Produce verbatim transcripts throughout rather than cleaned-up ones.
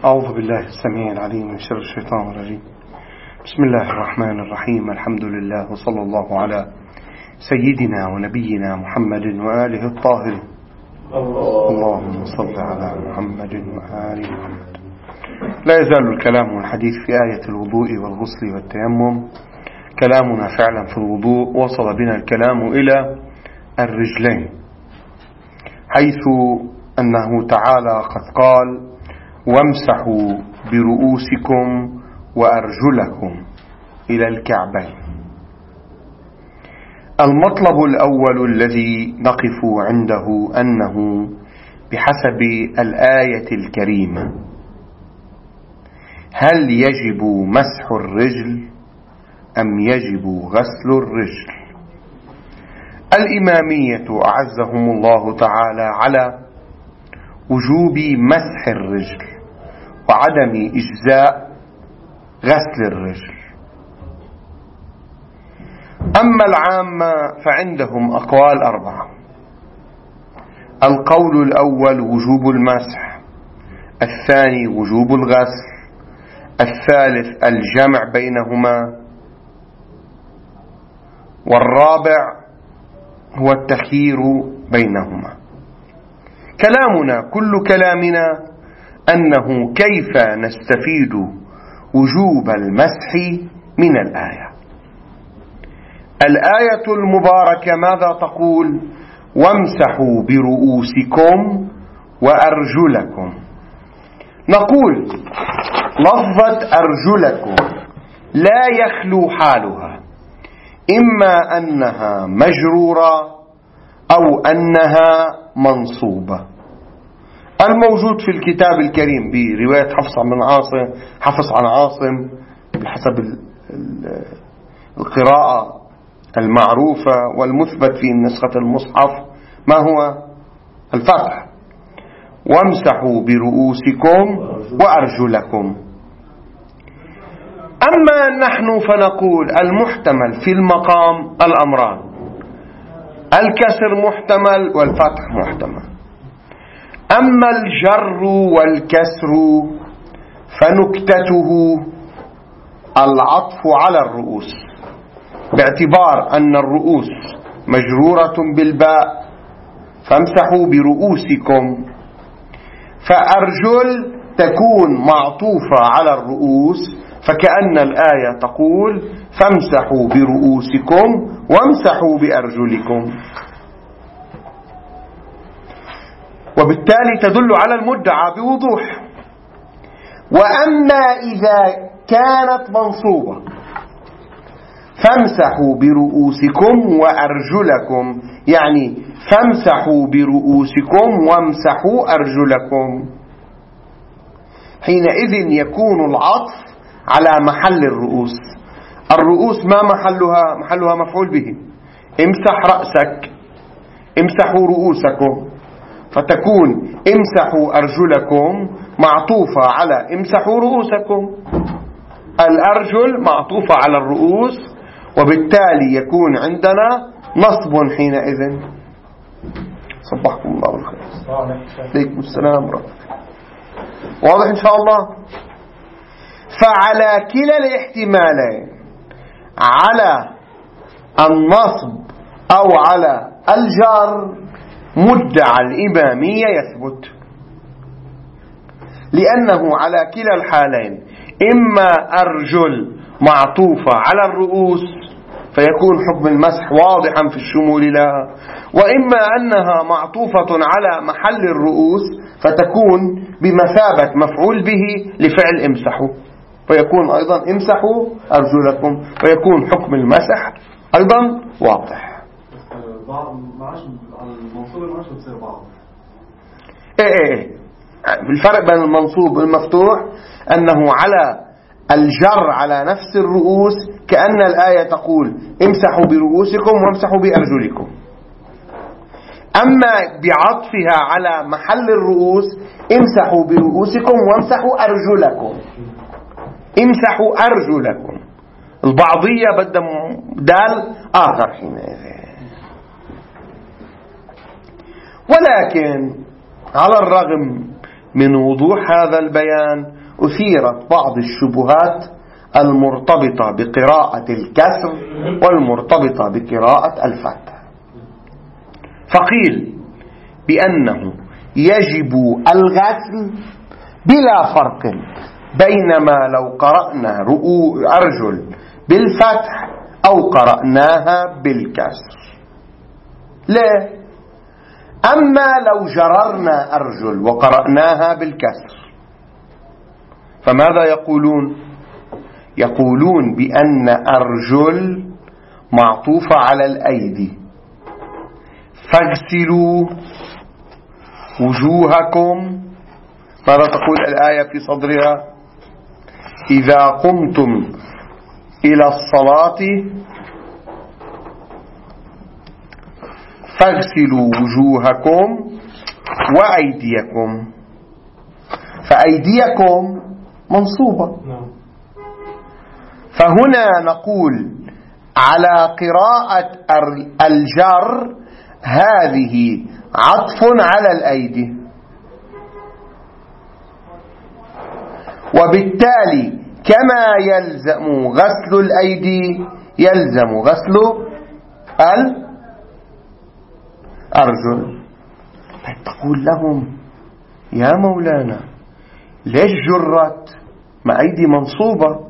أعوذ بالله السميع العليم من شر الشيطان الرجيم. بسم الله الرحمن الرحيم. الحمد لله وصلى الله على سيدنا ونبينا محمد وآله الطاهرين. اللهم صل على محمد وآل محمد. لا يزال الكلام والحديث في آية الوضوء والغسل والتيمم. كلامنا فعلا في الوضوء وصل بنا الكلام إلى الرجلين، حيث أنه تعالى قد قال: وامسحوا برؤوسكم وأرجلكم إلى الكعبين. المطلب الأول الذي نقف عنده أنه بحسب الآية الكريمة هل يجب مسح الرجل أم يجب غسل الرجل؟ الإمامية أعزهم الله تعالى على وجوب مسح الرجل وعدم إجزاء غسل الرجل. أما العامة فعندهم أقوال أربعة. القول الأول وجوب المسح، الثاني وجوب الغسل، الثالث الجمع بينهما، والرابع هو التخيير بينهما. كلامنا كل كلامنا أنه كيف نستفيد وجوب المسح من الآية. الآية المباركة ماذا تقول؟ وامسحوا برؤوسكم وأرجلكم. نقول لفظة أرجلكم لا يخلو حالها إما أنها مجرورة أو أنها منصوبة. الموجود في الكتاب الكريم برواية حفص عن عاصم حفص عن عاصم بحسب القراءة المعروفة والمثبت في نسخة المصحف ما هو؟ الفتح: وامسحوا برؤوسكم وأرجلكم. أما نحن فنقول المحتمل في المقام الأمران: الكسر محتمل والفتح محتمل. أما الجر والكسر فنكتته العطف على الرؤوس، باعتبار أن الرؤوس مجرورة بالباء فامسحوا برؤوسكم، فأرجل تكون معطوفة على الرؤوس، فكأن الآية تقول: فامسحوا برؤوسكم وامسحوا بأرجلكم، وبالتالي تدل على المدعى بوضوح. وأما إذا كانت منصوبة فامسحوا برؤوسكم وأرجلكم، يعني فامسحوا برؤوسكم وامسحوا أرجلكم، حينئذ يكون العطف على محل الرؤوس. الرؤوس ما محلها؟ محلها مفعول به. امسح رأسك، امسحوا رؤوسكم، فتكون امسحوا أرجلكم معطوفة على امسحوا رؤوسكم. الأرجل معطوفة على الرؤوس، وبالتالي يكون عندنا نصب حينئذ. صبحكم الله بالخير. عليكم السلام ورحمة الله. واضح إن شاء الله؟ فعلى كلا الاحتمالين، على النصب أو على الجر، مدعى الإمامية يثبت، لأنه على كلا الحالين إما أرجل معطوفة على الرؤوس فيكون حكم المسح واضحا في الشمول لها، وإما أنها معطوفة على محل الرؤوس فتكون بمثابة مفعول به لفعل امسحوا، فيكون أيضا امسحوا أرجلكم، ويكون حكم المسح أيضا واضح. المنصوب والمعاش بتصير بعض. ايه ايه الفرق بين المنصوب والمفتوح أنه على الجر على نفس الرؤوس، كأن الآية تقول: امسحوا برؤوسكم وامسحوا بأرجلكم. أما بعطفها على محل الرؤوس: امسحوا برؤوسكم وامسحوا أرجلكم، امسحوا أرجلكم. البعضية بدها دال آخر حينئذ. ولكن على الرغم من وضوح هذا البيان أثيرت بعض الشبهات المرتبطة بقراءة الكسر والمرتبطة بقراءة الفتح، فقيل بأنه يجب الغسل بلا فرق بينما لو قرأنا أرجل بالفتح أو قرأناها بالكسر. ليه؟ أما لو جررنا أرجل وقرأناها بالكسر فماذا يقولون؟ يقولون بأن أرجل معطوفة على الأيدي، فاغسلوا وجوهكم. ماذا تقول الآية في صدرها؟ إذا قمتم إلى الصلاة فاغسلوا وجوهكم وأيديكم. فأيديكم منصوبة، فهنا نقول على قراءة الجر هذه عطف على الأيدي، وبالتالي كما يلزم غسل الأيدي يلزم غسل الأرجل. تقول لهم يا مولانا ليش جرت؟ ما أيدي منصوبة،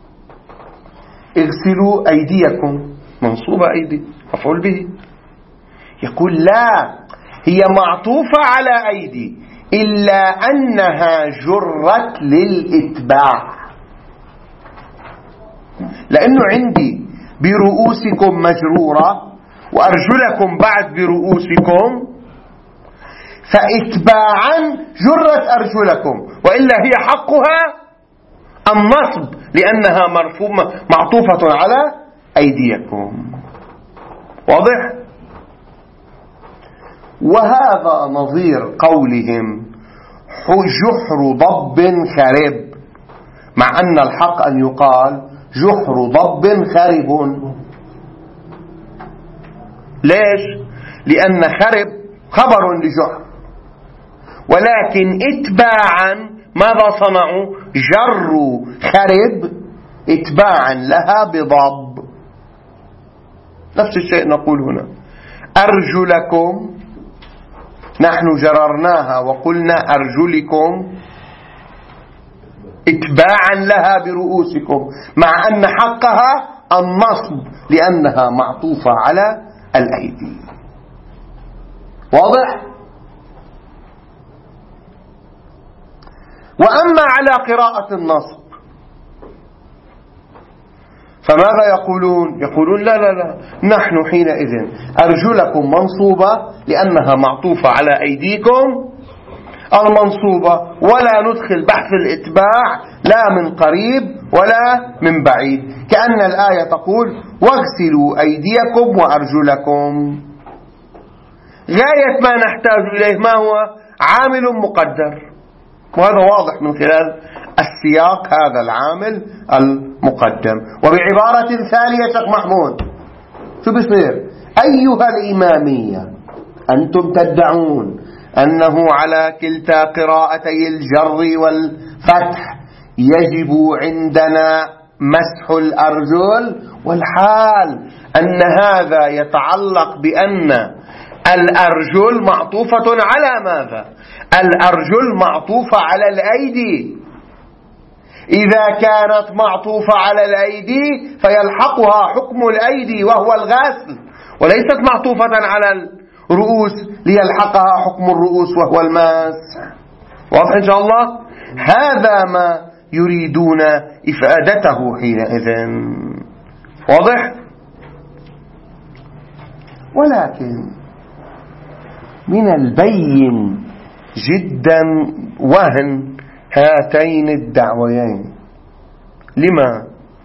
اغسلوا أيديكم منصوبة، أيدي مفعول به. يقول لا، هي معطوفة على أيدي إلا أنها جرت للإتباع، لأنه عندي برؤوسكم مجرورة وأرجلكم بعد برؤوسكم، فإتباعا جرت أرجلكم، وإلا هي حقها النصب لأنها مرفومة معطوفة على أيديكم. واضح؟ وهذا نظير قولهم جحر ضب خرب، مع أن الحق أن يقال جحر ضب خرب. ليش؟ لأن خرب خبر لجحر، ولكن اتباعا ماذا صنعوا؟ جروا خرب اتباعا لها بضب. نفس الشيء نقول هنا أرجلكم، نحن جررناها وقلنا أرجلكم اتباعا لها برؤوسكم، مع أن حقها النصب لأنها معطوفة على الأيدي. واضح؟ وأما على قراءة النصب فماذا يقولون؟ يقولون لا لا لا، نحن حينئذ أرجلكم منصوبة لأنها معطوفة على أيديكم المنصوبة، ولا ندخل بحث الإتباع لا من قريب ولا من بعيد، كأن الآية تقول واغسلوا أيديكم وأرجلكم. غاية ما نحتاج إليه ما هو؟ عامل مقدر، وهذا واضح من خلال السياق، هذا العامل المقدم. وبعبارة ثانية شيخ محمود شو بصير؟ أيها الإمامية أنتم تدعون أنه على كلتا قراءتي الجر والفتح يجب عندنا مسح الأرجل، والحال أن هذا يتعلق بأن الأرجل معطوفة على ماذا؟ الأرجل معطوفة على الأيدي. إذا كانت معطوفة على الأيدي فيلحقها حكم الأيدي وهو الغسل، وليست معطوفة على الرؤوس ليلحقها حكم الرؤوس وهو المسح. واضح إن شاء الله؟ هذا ما يريدون إفادته حينئذ. واضح؟ ولكن من البين جدا وهن هاتين الدعويين. لما؟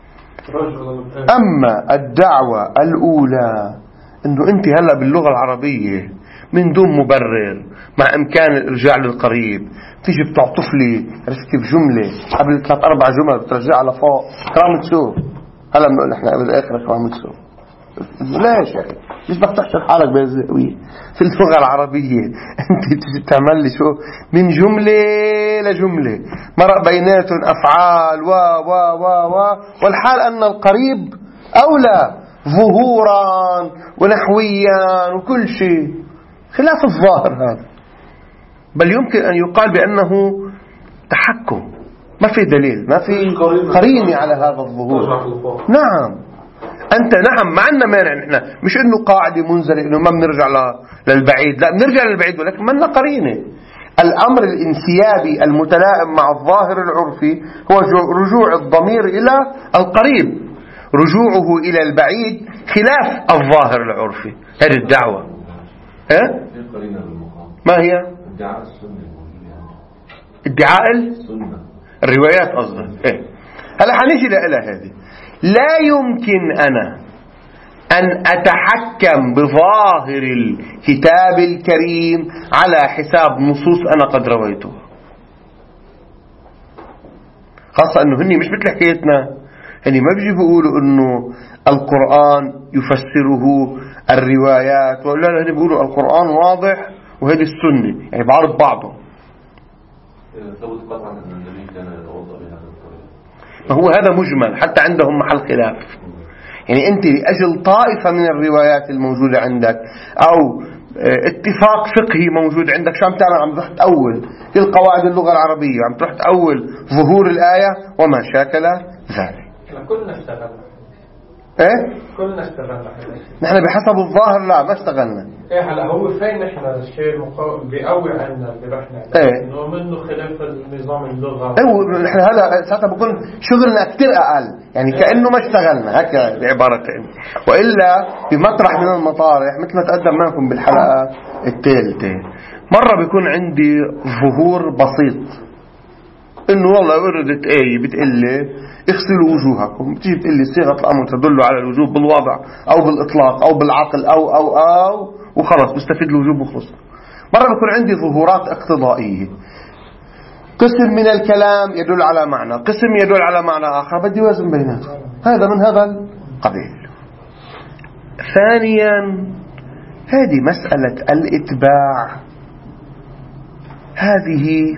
أما الدعوة الأولى أنه أنت هلأ باللغة العربية من دون مبرر مع إمكان الإرجاع للقريب تيجي بتعطف لي رفتي بجملة قبل ثلاث أربع جمل بترجع لفوق كرامة شو؟ هلأ بنقول إحنا قبل الآخر كرامة شو؟ ليش يا أخي؟ مش بدك تحشر حالك بهالزاوية في اللغة العربية. أنت تجي تعمل لي شو من جملة لجملة مرق بيناتهم أفعال و و و و والحال أن القريب أولى ظهورا ونحويا وكل شيء خلاف الظاهر هذا. بل يمكن أن يقال بأنه تحكم، ما في دليل، ما في قرينة على هذا الظهور. نعم أنت نعم ما عندنا مانع نحن، مش إنه قاعدة منزلة إنه ما بنرجع للبعيد، لا بنرجع للبعيد ولكن ما لنا قرينة. الأمر الانسيابي المتلائم مع الظاهر العرفي هو رجوع الضمير إلى القريب، رجوعه إلى البعيد خلاف الظاهر العرفي. هذه الدعوة إيه؟ ما هي؟ ادعاء السنة، ادعاء السنة الروايات أصلا إيه؟ هلا حنيجي لها هذه. لا يمكن أنا أن أتحكم بظاهر الكتاب الكريم على حساب نصوص أنا قد رويتها، خاصة أنه هني مش مثل حكايتنا، هني ما بيجي بيقولوا أنه القرآن يفسره الروايات، ولا لا، هني بيقولوا القرآن واضح وهذه السنة، يعني بعرض بعضهم. ثبت قطعا أن النبي كان يتوضأ بهذا الطريقة، ما هو هذا مجمل حتى عندهم محل خلاف. يعني أنت لأجل طائفة من الروايات الموجودة عندك أو اتفاق فقهي موجود عندك، شو عم تعمل؟ عم تروح تأول كل قواعد اللغة العربية، عم تروح تأول ظهور الآية وما شاكل ذلك. كلنا اشتغلنا ايه كلنا اشتغلنا نحن بحسب الظاهر، لا ما اشتغلنا. ايه هلا هو فين نحن الشيء المقاوم بيقوي عنا اللي رحنا ايه انه منه خلاف النظام اللغة. ايه نحن هلا ساعتها بكون شغلنا كتير اقل، يعني كأنه ما اشتغلنا هكا بعبارتين. والا بمطرح من المطارح مثل ما تقدم معكم بالحلقة الثالثة، مرة بيكون عندي ظهور بسيط انه والله وردت آية بتقلي اغسلوا وجوهكم، بتيجي بتقلي صيغة الأمر تدل على الوجوب بالوضع أو بالإطلاق أو بالعقل أو أو أو وخلص بستفيد الوجوب وخلص. مرة بيكون عندي ظهورات اقتضائية، قسم من الكلام يدل على معنى، قسم يدل على معنى آخر، بدي وازن بيناتهم. هذا من هذا القبيل. ثانيا هذه مسألة الإتباع، هذه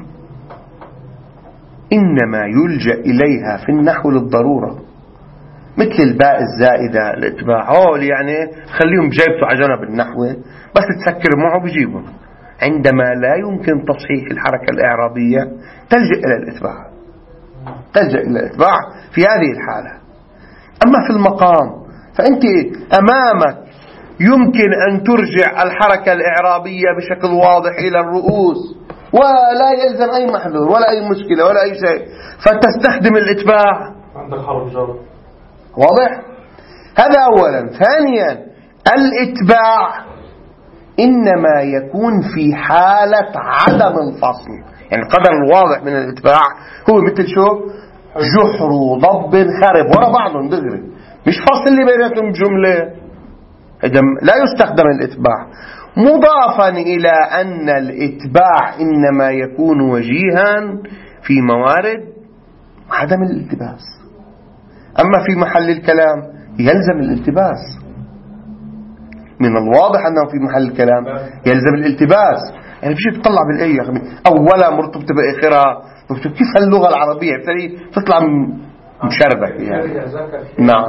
إنما يلجأ إليها في النحو للضرورة، مثل الباء الزائدة الإتباع، هول يعني خليهم بجيبته على جنب النحو، بس تسكر معه بجيبهم. عندما لا يمكن تصحيح الحركة الإعرابية تلجأ إلى الإتباع، تلجأ إلى الإتباع في هذه الحالة. أما في المقام فأنت أمامك يمكن أن ترجع الحركة الإعرابية بشكل واضح إلى الرؤوس ولا يلزم أي محذور ولا أي مشكلة ولا أي شيء، فتستخدم الإتباع. عندك حرف جر واضح؟ هذا أولا. ثانيا الإتباع إنما يكون في حالة عدم الفصل، يعني القدر الواضح من الإتباع هو مثل شو؟ جحر وضب خرب ورا بعضهم دغري، مش فصل اللي بيناتهم جملة، لا يستخدم الإتباع. مضافا إلى أن الإتباع إنما يكون وجيها في موارد عدم الالتباس، أما في محل الكلام يلزم الالتباس. من الواضح أنه في محل الكلام يلزم الالتباس، يعني بيجي بتطلع بالآية أولا مرتبطة بآخرها، كيف اللغة العربية تطلع مشربة يعني. نعم،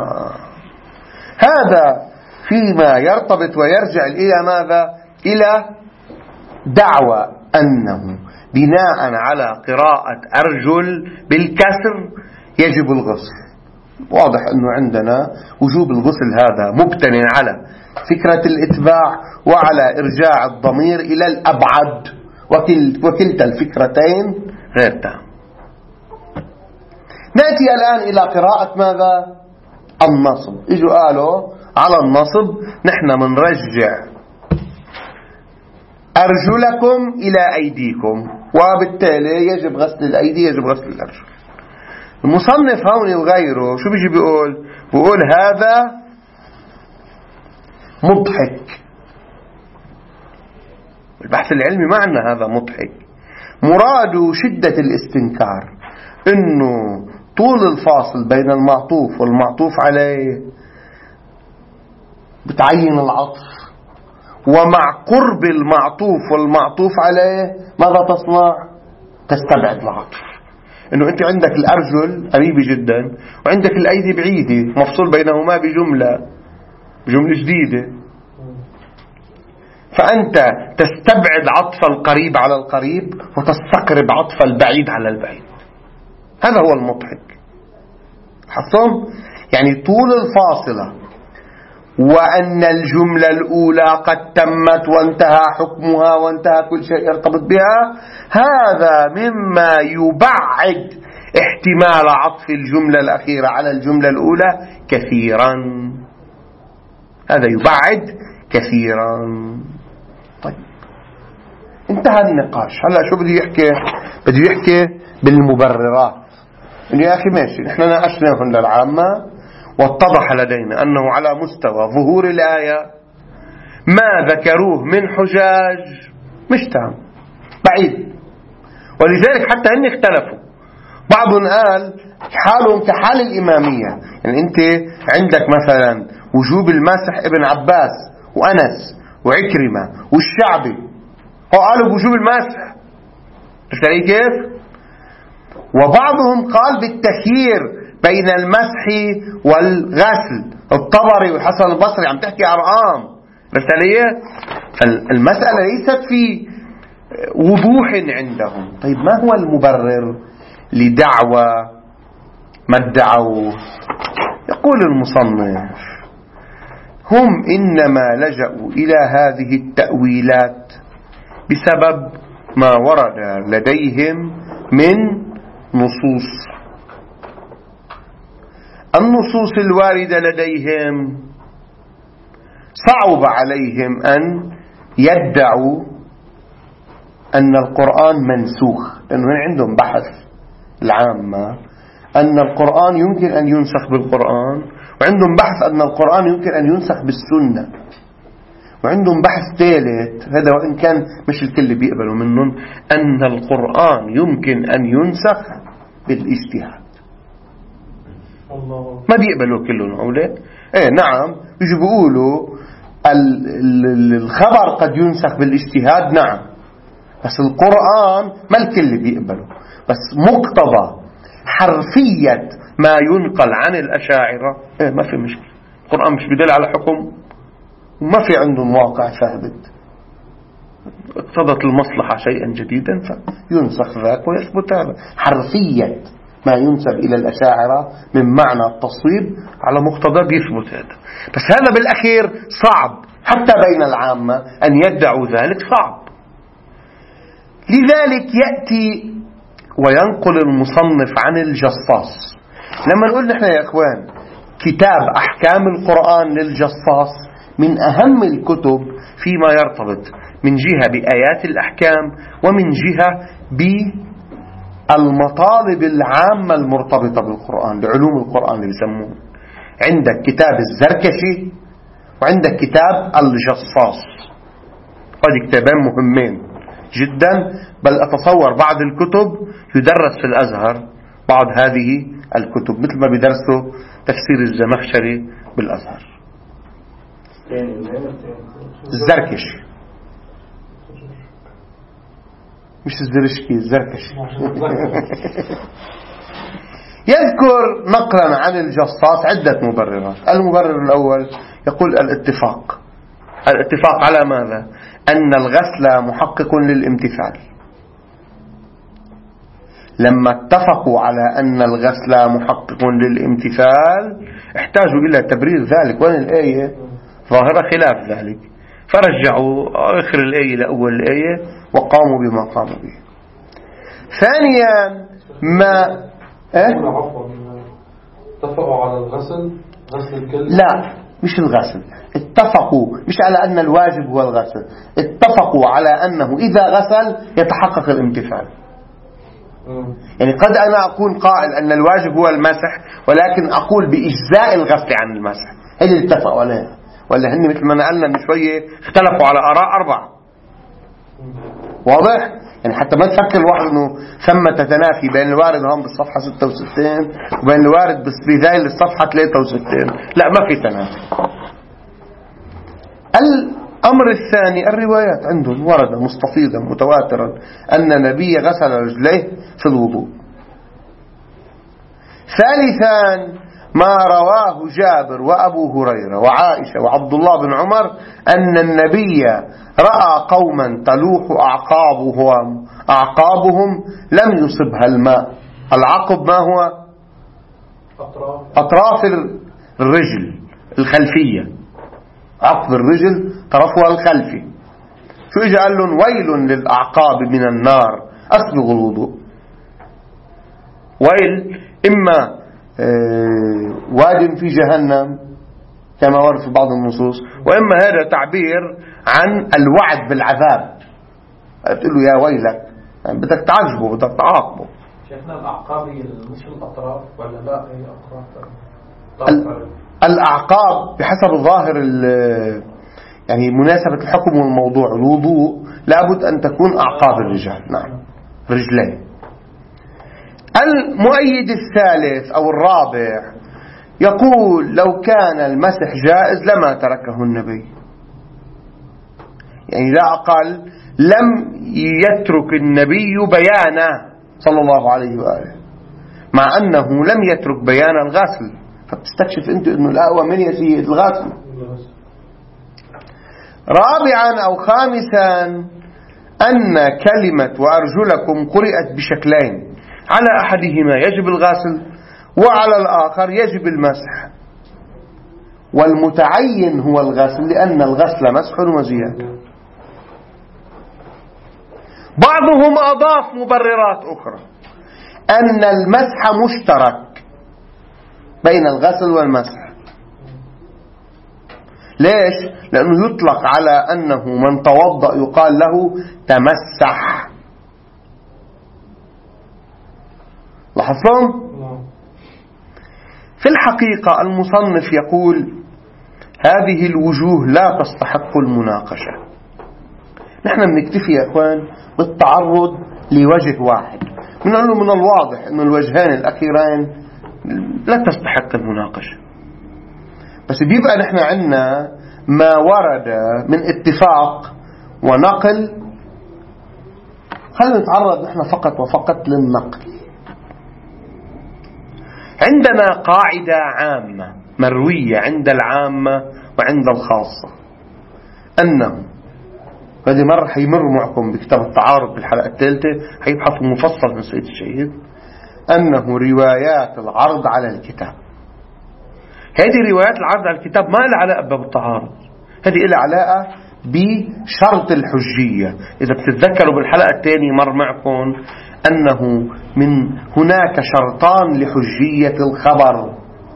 هذا فيما يرتبط ويرجع إلى ماذا؟ إلى دعوى أنه بناء على قراءة أرجل بالكسر يجب الغسل. واضح أنه عندنا وجوب الغسل هذا مبتني على فكرة الإتباع وعلى إرجاع الضمير إلى الأبعد، وكلتا الفكرتين غير تام. نأتي الآن إلى قراءة ماذا؟ النصب. إجوا قالوا على النصب نحن منرجع أرجلكم إلى أيديكم، وبالتالي يجب غسل الأيدي، يجب غسل الأرجل. المصنف هون وغيره شو بيجي بيقول؟ بيقول هذا مضحك. البحث العلمي معنى هذا مضحك، مراده شدة الاستنكار، إنه طول الفاصل بين المعطوف والمعطوف عليه بتعين العطف، ومع قرب المعطوف والمعطوف عليه ماذا تصنع؟ تستبعد العطف. انه انت عندك الارجل قريبة جدا وعندك الايدي بعيدة، مفصول بينهما بجملة بجملة جديدة، فانت تستبعد عطف القريب على القريب وتستقرب عطف البعيد على البعيد. هذا هو المضحك. حصل يعني طول الفاصلة، وأن الجملة الأولى قد تمت وانتهى حكمها وانتهى كل شيء يرتبط بها، هذا مما يبعد احتمال عطف الجملة الأخيرة على الجملة الأولى كثيرا. هذا يبعد كثيرا. طيب انتهى النقاش. هلا شو بده يحكي؟ بده يحكي بالمبررات. يا أخي ماشي، نحن ناقشناهن للعامة واتضح لدينا أنه على مستوى ظهور الآية ما ذكروه من حجاج مش تام، بعيد. ولذلك حتى هن اختلفوا. بعضهم قال حالهم كحال الإمامية، يعني أنت عندك مثلا وجوب المسح ابن عباس وأنس وعكرمة والشعبي، هو قالوا بوجوب المسح، مش لاقي كيف. وبعضهم قال بالتخيير بين المسح والغسل، الطبري والحسن البصري عم تحكي أرقام، رسالية. فالمسألة ليست في وضوح عندهم. طيب ما هو المبرر لدعوى ما ادعوا؟ يقول المصنف هم إنما لجأوا إلى هذه التأويلات بسبب ما ورد لديهم من نصوص. النصوص الواردة لديهم صعب عليهم أن يدعوا أن القرآن منسوخ، لأنه عندهم بحث العامة أن القرآن يمكن أن ينسخ بالقرآن، وعندهم بحث أن القرآن يمكن أن ينسخ بالسنة، وعندهم بحث ثالث هذا وإن كان مش الكل بيقبلوا منهم، أن القرآن يمكن أن ينسخ بالاجتهاد. ما بيقبلوا كلهم هؤلاء. ايه نعم، يجوا بيقولوا الخبر قد ينسخ بالاجتهاد، نعم، بس القرآن ما الكل بيقبله. بس مقتضى حرفية ما ينقل عن الأشاعرة ايه ما في مشكلة. القرآن مش بدل على حكم وما في عندهم واقع ثابت، اقتضت المصلحة شيئا جديدا فينسخ ذاك ويثبت هذا. حرفية ما ينسب إلى الأشاعرة من معنى التصويب على مقتضى بيثبت هذا. بس هذا بالأخير صعب حتى بين العامة أن يدعوا ذلك، صعب. لذلك يأتي وينقل المصنف عن الجصاص. لما نقول نحن يا إخوان كتاب أحكام القرآن للجصاص من أهم الكتب فيما يرتبط من جهة بآيات الأحكام ومن جهة بالمطالب العامة المرتبطة بالقرآن، بعلوم القرآن اللي يسمون. عندك كتاب الزركشي وعندك كتاب الجصاص، هذه كتابين مهمين جدا، بل أتصور بعض الكتب يدرس في الأزهر بعض هذه الكتب، مثل ما بيدرسوا تفسير الزمخشري بالأزهر. الزركشي مش الزرشكي، الزركشي. يذكر نقلا عن الجصاص عدة مبررات. المبرر الأول يقول الاتفاق. الاتفاق على ماذا؟ أن الغسل محقق للامتثال. لما اتفقوا على أن الغسل محقق للامتثال احتاجوا إلى تبرير ذلك. وين الآية؟ ظاهرة خلاف ذلك، فرجعوا آخر الآية لأول الآية وقاموا بما قاموا به. ثانيا ما اه؟ اتفقوا على الغسل، غسل الكل. لا مش الغسل، اتفقوا مش على أن الواجب هو الغسل، اتفقوا على أنه إذا غسل يتحقق الامتثال. يعني قد أنا أكون قائل أن الواجب هو المسح، ولكن أقول بإجزاء الغسل عن المسح. هذه اللي اتفقوا عليها. ولا هن مثل ما نقلنا من شوية اختلفوا على آراء أربعة. واضح؟ يعني حتى ما تفكر الواحد أنه ثم تتنافي بين الوارد هون بالصفحة ستة وستين وبين الوارد بذيل الصفحة ثلاثة وستين. لا، ما في تنافي. الأمر الثاني الروايات عندهم ورد مستفيضا متواترا أن النبي غسل رجليه في الوضوء. ثالثا ما رواه جابر وأبو هريرة وعائشة وعبد الله بن عمر أن النبي رأى قوما تلوح أعقابهم أعقابهم لم يصبها الماء. العقب ما هو؟ أطراف الرجل الخلفية، عقب الرجل طرفها الخلفي. شو إجا قال لهم ويل للأعقاب من النار أسبغوا الوضوء. ويل إما واد في جهنم كما ورد في بعض النصوص، وإما هذا تعبير عن الوعد بالعذاب. تقول له يا ويلك، يعني بدك تعجبه بدك تعاقبه. شيخنا الأعقاب هي مش الأطراف ولا لا هي أطراف؟ الأعقاب بحسب ظاهر يعني مناسبة الحكم والموضوع الوضوء لابد أن تكون أعقاب الرجال. نعم رجلين. المؤيد الثالث أو الرابع يقول لو كان المسح جائز لما تركه النبي، يعني لا أقل لم يترك النبي بيانه صلى الله عليه وآله، مع أنه لم يترك بيان الغسل. فبتستكشف أنت أنه الأقوى من يسير الغسل. رابعا أو خامسا أن كلمة وأرجلكم قرأت بشكلين، على أحدهما يجب الغسل وعلى الآخر يجب المسح، والمتعين هو الغسل لأن الغسل مسح وزيادة. بعضهم أضاف مبررات أخرى أن المسح مشترك بين الغسل والمسح. ليش؟ لأنه يطلق على أنه من توضأ يقال له تمسح. لاحظتم؟ في الحقيقة المصنف يقول هذه الوجوه لا تستحق المناقشة. نحن بنكتفي يا أخوان بالتعرض لوجه واحد، بنقول من الواضح أن الوجهان الأخيرين لا تستحق المناقشة، بس بيبقى نحن عندنا ما ورد من اتفاق ونقل. خلينا نتعرض نحن فقط وفقط للنقل. عندنا قاعدة عامة مروية عند العامة وعند الخاصة، أنه هذه مرة حيمر معكم بكتاب التعارض بالحلقة الثالثة، حيبحثوا مفصل من سيد الشهيد، أنه روايات العرض على الكتاب، هذه روايات العرض على الكتاب ما لها علاقة بباب التعارض، هذه لها علاقة بشرط الحجية. إذا بتتذكروا بالحلقة الثانية مر معكم أنه من هناك شرطان لحجية الخبر،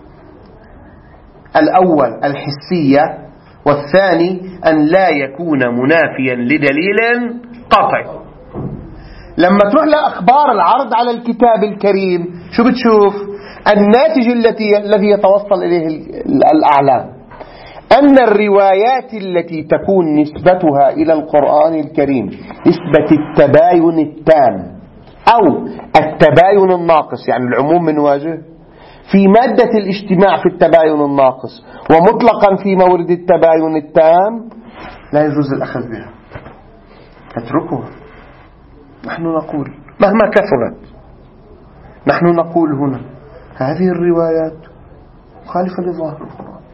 الأول الحسية، والثاني أن لا يكون منافيا لدليل قطعي. لما تروح لأخبار العرض على الكتاب الكريم شو بتشوف؟ الناتج التي الذي يتوصل إليه الأعلام أن الروايات التي تكون نسبتها إلى القرآن الكريم نسبة التباين التام أو التباين الناقص، يعني العموم من وجه، في مادة الاجتماع في التباين الناقص ومطلقا في مورد التباين التام، لا يجوز الأخذ بها، اتركوها. نحن نقول مهما كثرت، نحن نقول هنا هذه الروايات مخالفة لظاهر القرآن،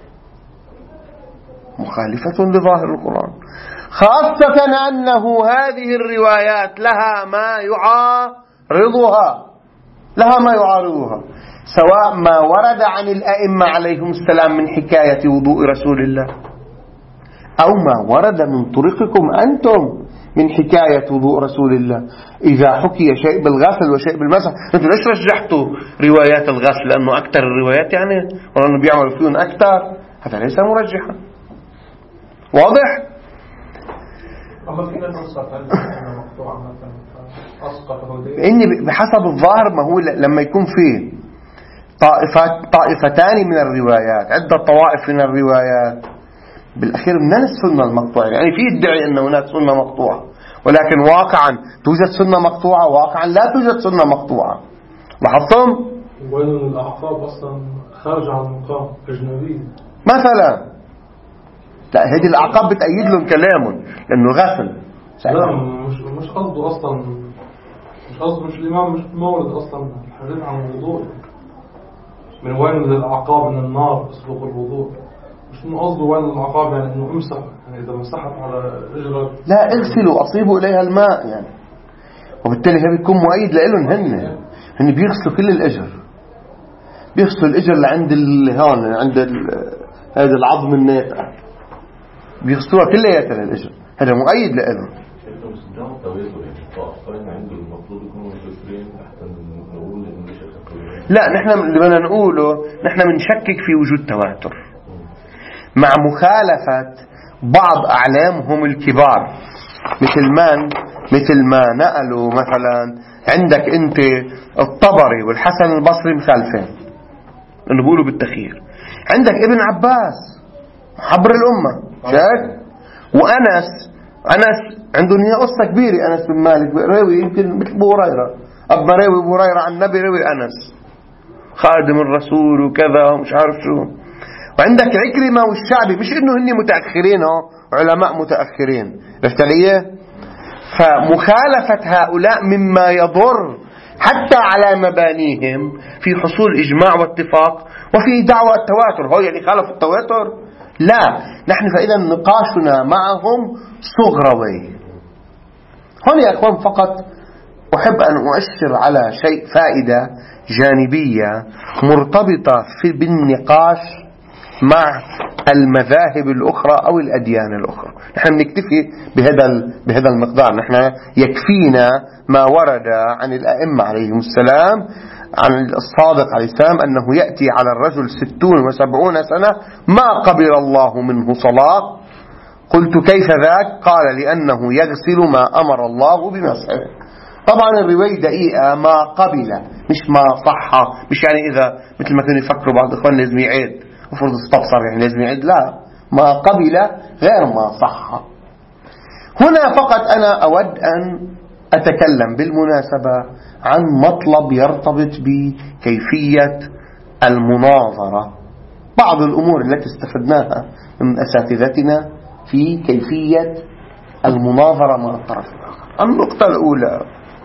مخالفة لظاهر القرآن، خاصة أنه هذه الروايات لها ما يعارضها، لها ما يعارضها، سواء ما ورد عن الأئمة عليهم السلام من حكاية وضوء رسول الله، أو ما ورد من طريقكم أنتم من حكاية وضوء رسول الله. إذا حكي شيء بالغسل وشيء بالمسح، أنتم ليش رجحتوا روايات الغسل؟ لأنه أكثر الروايات يعني وأنه بيعملوا فيهم أكثر، هذا ليس مرجحا. واضح؟ أما فينا ننصف أنه مقطوع مثلا أسقطه دي، إني بحسب الظاهر ما هو لما يكون فيه طائفات طائفتان من الروايات، عدة طوائف من الروايات، بالأخير من السنة المقطوعة. يعني في ادعي أن هناك سنة مقطوعة، ولكن واقعا توجد سنة مقطوعة، واقعا لا توجد سنة مقطوعة. لاحظتم؟ وين الأعقاب أصلا خارج عن المقام أجنبي مثلا، لا هذه الأعقاب بتأيد لهم كلامهم لأنه غسل. لا مش مش قصده أصلا، مش قصده مش الإمام مش مورد أصلا الحديث عن الوضوء من وين للأعقاب من النار أسبق الوضوء، مش من قصده وين الأعقاب يعني إنه امسح، يعني إذا مسحت على رجلك لا اغسلوا أصيبوا إليها الماء يعني، وبالتالي هذا بيكون مؤيد لإلهم. هن هن بيغسلوا كل الأجر، بيغسلوا الأجر لعند هون عند هذا العظم الناتئة بيغسلوها كلياتها للأجر، هذا مؤيد لإلهم. لا نحن اللي بدنا نقوله نحن بنشكك في وجود تواتر مع مخالفة بعض أعلامهم الكبار، مثل ما مثل ما نقلوا مثلا عندك أنت الطبري والحسن البصري مخالفين إنه بيقولوا بالتخيير، عندك ابن عباس حبر الأمة شايف، وأنس أنس عنده هي قصة كبيرة، أنس بن مالك راوي يمكن مثل أبو هريرة، أبا راوي أبو هريرة عن النبي راوي أنس خادم الرسول وكذا ومش عارف شو. وعندك عكرمة والشعبي، مش إنه هني متأخرين علماء متأخرين عرفت علي. فمخالفة هؤلاء مما يضر حتى على مبانيهم في حصول إجماع واتفاق وفي دعوة التواتر. هو يعني خالف التواتر؟ لا، نحن فإذا نقاشنا معهم صغروي. هون يا أخوان فقط أحب أن أؤشر على شيء فائدة جانبية مرتبطة في بالنقاش مع المذاهب الأخرى أو الأديان الأخرى. نحن نكتفي بهذا بهذا المقدار، نحن يكفينا ما ورد عن الأئمة عليهم السلام، عن الصادق عليه السلام أنه يأتي على الرجل ستون وسبعون سنة ما قبل الله منه صلاة. قلت كيف ذاك؟ قال لأنه يغسل ما أمر الله بمسحه. طبعا الرواية دقيقة، ما قبل مش ما صح، مش يعني إذا مثل ما كانوا يفكروا بعض الإخوان لازم يعيد مفروض استبصر يعني لازم يعيد، لا، ما قبل غير ما صح. هنا فقط أنا أود أن أتكلم بالمناسبة عن مطلب يرتبط بكيفية المناظرة، بعض الأمور التي استفدناها من أساتذتنا في كيفية المناظرة مع الطرف الآخر. النقطة الأولى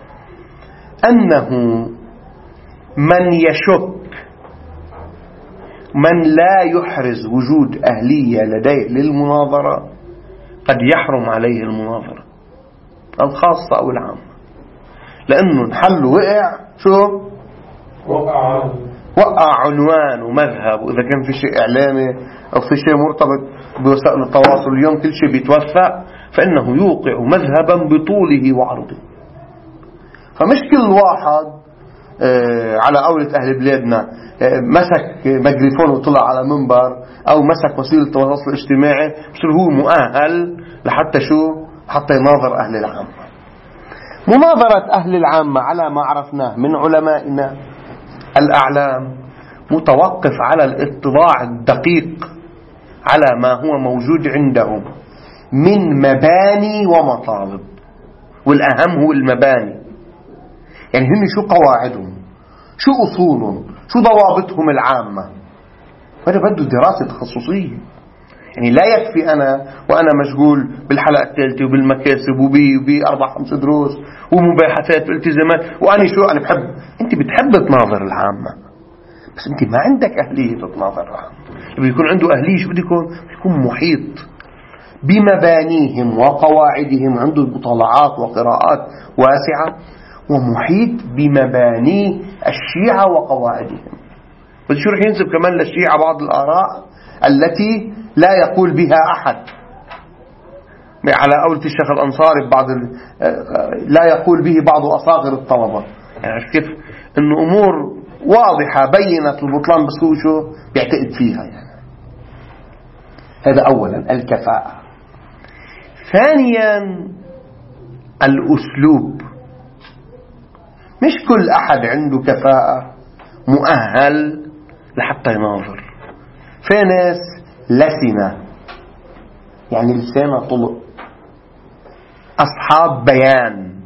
أنه من يشك، من لا يحرز وجود أهلية لديه للمناظرة قد يحرم عليه المناظرة الخاصة أو العامة، لأنه نحل وقع شو وقع وقع عنوان ومذهب. وإذا كان في شيء إعلامي أو في شيء مرتبط بوسائل التواصل اليوم كل شيء بيتوثق، فإنه يوقع مذهبا بطوله وعرضه. فمش كل واحد آه على قولة أهل بلادنا آه مسك ميكروفون وطلع على منبر أو مسك وسيلة التواصل الاجتماعي بصير هو مؤهل لحتى شو حتى يناظر أهل العامة. مناظرة أهل العامة على ما عرفناه من علمائنا الأعلام متوقف على الاطلاع الدقيق على ما هو موجود عندهم من مباني ومطالب، والأهم هو المباني. يعني هم شو قواعدهم، شو أصولهم، شو ضوابطهم العامة. هذا بده دراسة تخصصية. يعني لا يكفي أنا وأنا مشغول بالحلقة الثالثة وبالمكاسب وبي وبي أربع خمس دروس ومباحثات والتزامات وأنا شو أنا بحب. أنت بتحب تناظر العامة بس أنت ما عندك أهلية تناظر العامة. اللي بيكون عنده أهلية شو بده يكون؟ بيكون محيط بمبانيهم وقواعدهم، عنده مطالعات وقراءات واسعة، ومحيط بمباني الشيعة وقواعدهم. بس شو رح ينسب كمان للشيعة بعض الآراء التي لا يقول بها أحد، على قولة الشيخ الأنصاري بعض لا يقول به بعض أصاغر الطلبة. يعني كيف إنه أمور واضحة بينت البطلان بس هو شو بيعتقد فيها. يعني هذا أولا الكفاءة. ثانيا الأسلوب. مش كل أحد عنده كفاءة مؤهل لحتى يناظر. في ناس لسنة يعني لسانة طلق، أصحاب بيان.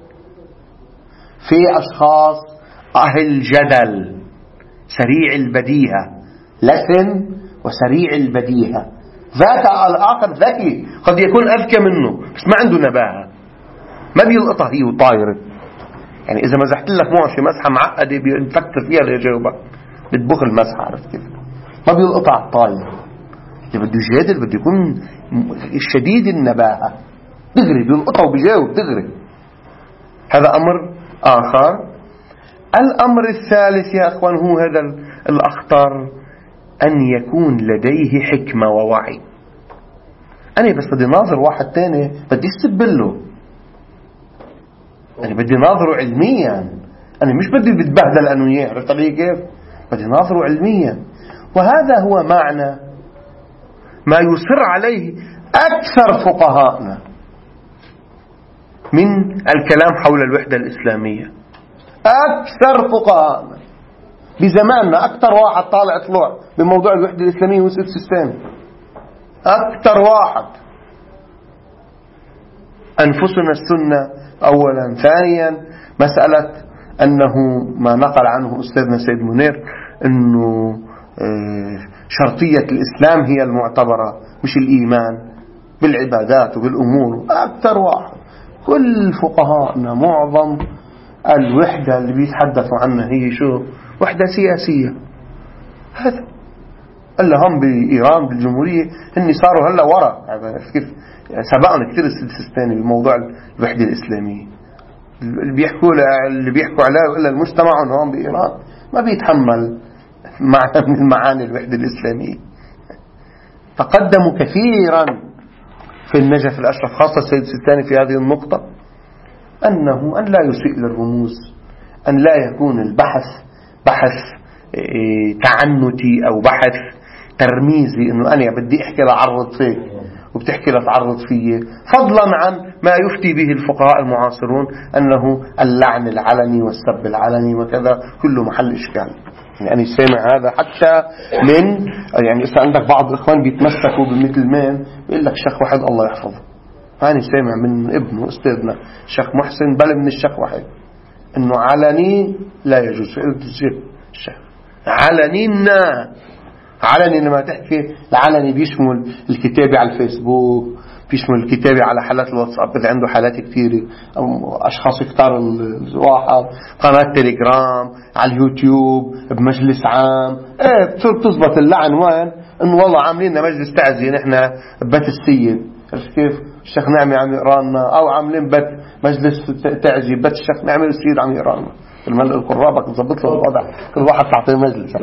في أشخاص أهل جدل سريع البديهة، لسن وسريع البديهة، ذاك الآخر ذكي، قد يكون أذكى منه بس ما عنده نباهة، ما بيلقطها هي وطايرة. يعني إذا مزحت لك معه شي مسحة معقدة بيفكر فيها ليجاوبك، بتبخ المسحة، عرفت كيف؟ ما بيلقطها على الطاير. اللي بده يجادل بده يكون شديد النباهة، دغري بيلقطها وبيجاوب دغري. هذا أمر آخر. الأمر الثالث يا أخوان هو هذا الأخطر، أن يكون لديه حكمة ووعي. أنا بس بدي ناظر واحد تاني بدي استبله، أنا بدي ناظره علميا، أنا مش بدي بتبهدل أنه إياه، عرفت علي كيف؟ بدي ناظره علميا. وهذا هو معنى ما يصر عليه أكثر فقهاءنا من الكلام حول الوحدة الإسلامية. أكثر فقهاءنا بزماننا، أكثر واحد طالع طلوع بموضوع الوحدة الإسلامية هو سيد سيستاني، أكثر واحد. أنفسنا السنة أولا. ثانيا مسألة أنه ما نقل عنه أستاذنا سيد منير أنه شرطية الإسلام هي المعتبرة مش الإيمان بالعبادات وبالأمور. أكثر واحد. كل فقهاءنا معظم الوحدة اللي بيتحدثوا عنها هي شو؟ وحدة سياسية. هذا اللي هم بإيران بالجمهورية هني صاروا هلا ورا، كيف سبقنا كتير السيستاني بموضوع الوحدة الإسلامية. اللي بيحكوا اللي بيحكوا عليه إلا المجتمع هون بإيران ما بيتحمل معنى من المعاني الوحدة الإسلامية. تقدموا كثيرا في النجف الأشرف، خاصة السيد السيستاني في هذه النقطة، أنه أن لا يسيء للرموز، أن لا يكون البحث بحث تعنتي أو بحث ترميزي، أنه أنا بدي أحكي لأعرض فيك وبتحكي لتعرض فيه، فضلا عن ما يفتي به الفقهاء المعاصرون أنه اللعن العلني والسب العلني وكذا كله محل إشكال. يعني سامع هذا حتى من يعني إذا عندك بعض الإخوان بيتمسكوا بمثل مين بيقول لك شيخ واحد الله يحفظه، أنا سامع من ابنه أستاذنا الشيخ محسن بل من الشيخ واحد إنه علني لا يجوز. الشيخ علني علني لما تحكي العلني بيشمل الكتابة على الفيسبوك، بيشمل الكتابة على حالات الواتساب اللي عنده حالات كثيرة، أو أشخاص كتار الواحد، قناة تليجرام، على اليوتيوب، بمجلس عام. ايه بتصير تزبط اللعن وين؟ انه والله عاملين مجلس تعزية نحن ببيت السيد، كيف الشيخ نعمي عم يقرانا، او عاملين بيت مجلس تعزية بيت الشيخ نعمي السيد عم يقرانا في الملء القرابة، تزبط له الوضع، كل واحد تعطيه مجلس.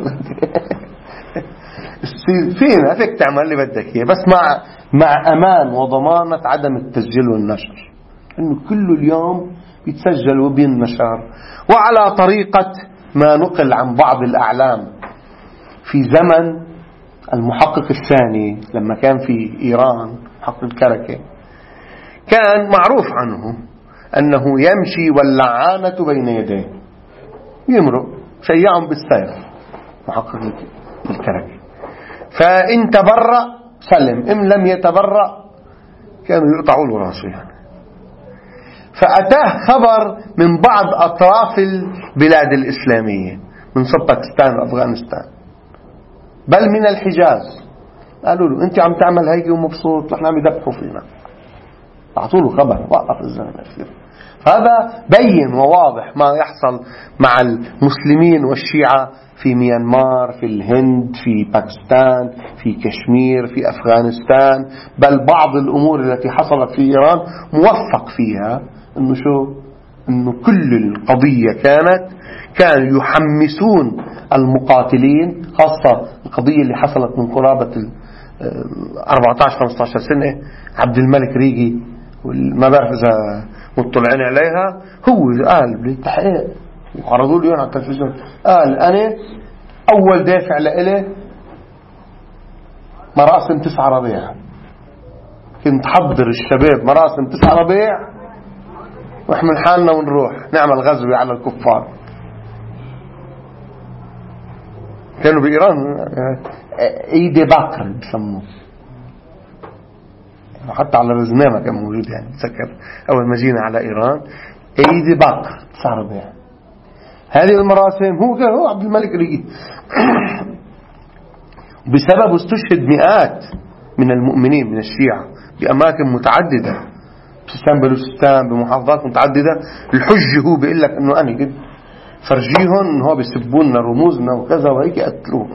فينا فيك تعمل اللي بدك اياه، بس مع مع امان وضمانة عدم التسجيل والنشر، انه كل اليوم بيتسجل وبيننشر. وعلى طريقة ما نقل عن بعض الاعلام في زمن المحقق الثاني لما كان في ايران، محقق الكركي، كان معروف عنه انه يمشي واللعانة بين يديه، يمرق شيعهم بالسيف محقق الكركي، فإن تبرأ سلم، إن لم يتبرأ كانوا يقطعوا له راسه يعني. فأتاه خبر من بعض أطراف البلاد الإسلامية، من باكستان وأفغانستان بل من الحجاز، قالوا له أنت عم تعمل هيك ومبسوط، نحن عم يدبحوا فينا، أعطوا له خبر، وقف الزمن أكثر. فهذا بين وواضح ما يحصل مع المسلمين والشيعة في ميانمار، في الهند، في باكستان، في كشمير، في أفغانستان، بل بعض الأمور التي حصلت في إيران موفق فيها. إنه شو؟ إنه كل القضية كانت كانوا يحمسون المقاتلين، خاصة القضية اللي حصلت من قرابة أربعة عشر خمسة عشر سنة، عبد الملك ريقي، ما بعرف إذا مطلعين عليها، هو قال بالتحقيق وعرضوا لي على التلفزيون، قال أنا أول دافع لإلي مراسم تسعة ربيع، كنت حضر الشباب مراسم تسعة ربيع واحمل حالنا ونروح نعمل غزوة على الكفار. كانوا بإيران ايدي بكر بسموه، حتى على الرزنامة كان موجود، يعني تذكر أول ما جينا على إيران ايدي بكر تسعة ربيع. هذه المراسم هو هو عبد الملك ريقي بسبب استشهد مئات من المؤمنين من الشيعة بأماكن متعددة، بسيستان بلوچستان بمحافظات متعددة، الحج هو بيقول لك إنه أنا قد فرجيهم إنه هو بيسبونا رموزنا وكذا وهيك قتلوهم.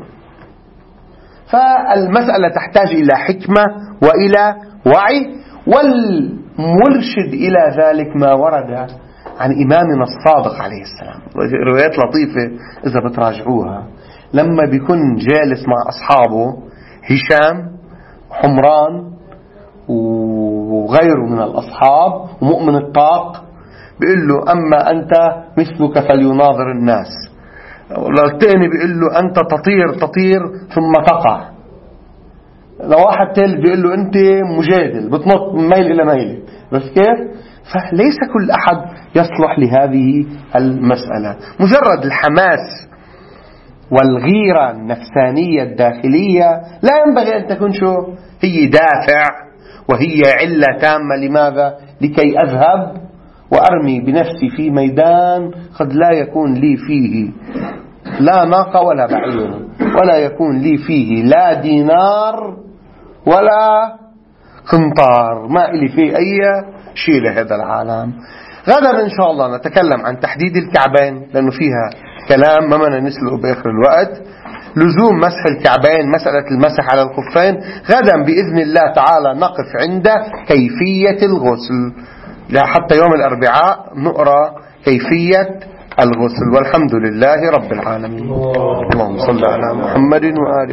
فالمسألة تحتاج إلى حكمة وإلى وعي، والمرشد إلى ذلك ما ورد عن إمامنا الصادق عليه السلام. روايات لطيفة إذا بتراجعوها، لما بيكون جالس مع أصحابه هشام حمران وغيره من الأصحاب ومؤمن الطاق، بيقول له أما أنت مثلك فليناظر الناس، والثاني بيقول له أنت تطير تطير ثم تقع، لو واحد ثالث بيقول له أنت مجادل بتنط من ميل إلى ميل، بس كيف؟ فليس كل أحد يصلح لهذه المسألة. مجرد الحماس والغيرة النفسانية الداخلية لا ينبغي أن تكون شو هي دافع وهي علة تامة. لماذا؟ لكي أذهب وأرمي بنفسي في ميدان قد لا يكون لي فيه لا ناقة ولا بعير، ولا يكون لي فيه لا دينار ولا قنطار، ما إلي فيه أي شيء لهذا العالم. غدا إن شاء الله نتكلم عن تحديد الكعبين، لأنه فيها كلام ما بدنا نسلقه بآخر الوقت. لزوم مسح الكعبين، مسألة المسح على الخفين. غدا بإذن الله تعالى نقف عند كيفية الغسل، حتى يوم الأربعاء نقرأ كيفية الغسل. والحمد لله رب العالمين. اللهم صل على محمد وآله.